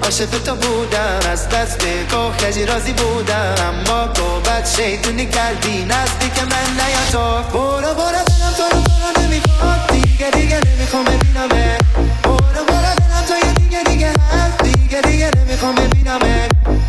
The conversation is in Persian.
عاشق تو بودم، از دست کهکشی راضی بودم، اما گوبت شیطونی کردی نزدیک من نیا تو. برو برم تو رو نمیخواد، دیگه نمیخوام ببینمه. برو برم تو یه دیگه هست، دیگه نمیخوام ببینمه.